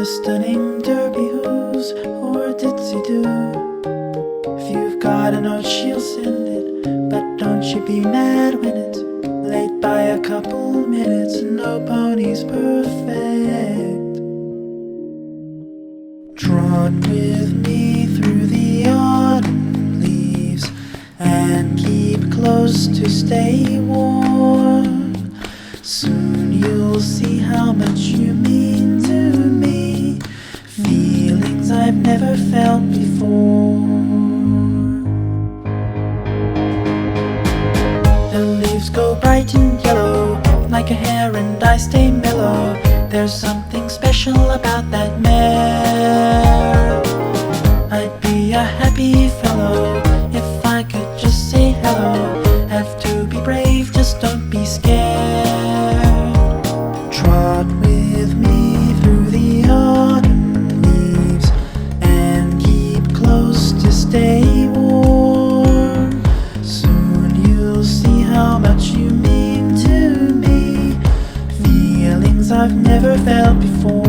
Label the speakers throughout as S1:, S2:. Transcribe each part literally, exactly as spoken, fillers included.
S1: the stunning derby hooves or ditsy-do. If you've got a note, she'll send it, but don't you be mad when it's late by a couple minutes. No pony's perfect. Trot with me through the autumn leaves and keep close to stay warm. Soon you'll see how much you mean to me, feelings I've never felt before. The leaves go bright and yellow like a hair and I stay mellow. There's something special about that mare. I'd be a happy fellow if I could just say hello. Have to be brave, just don't be scared. Trot with me through the autumn leaves and keep close to stay warm. Soon you'll see how much you mean to me, feelings I've never felt before.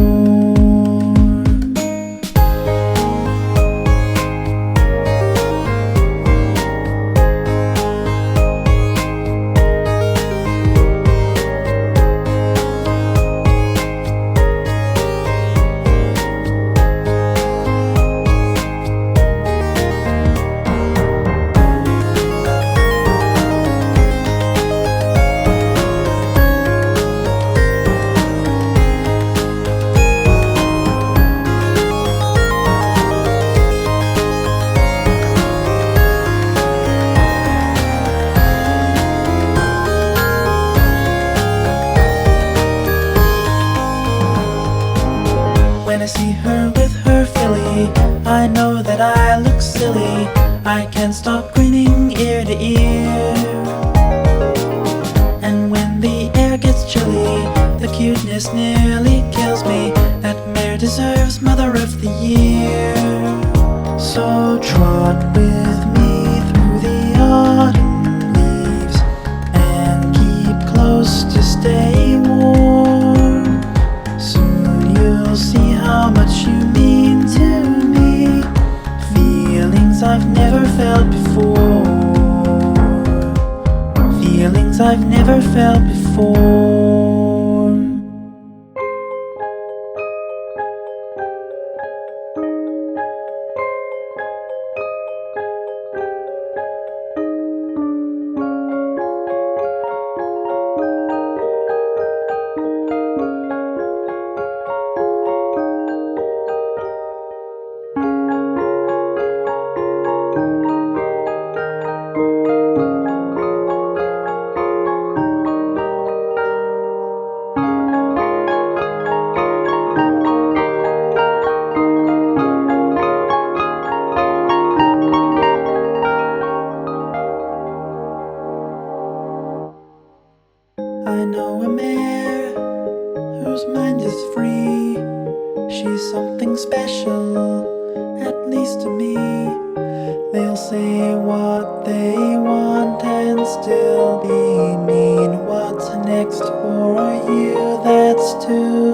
S1: When I see her with her filly, I know that I look silly. I can't stop grinning ear to ear. And when the air gets chilly, the cuteness nearly kills me. That mare deserves Mother of the Year. So trot with me through the autumn leaves and keep close to stay warm. Soon you'll see how much you mean to me, feelings I've never felt before, feelings I've never felt before. I know a mare whose mind is free. She's something special, at least to me. They'll say what they want and still be mean. What's next for you? That's too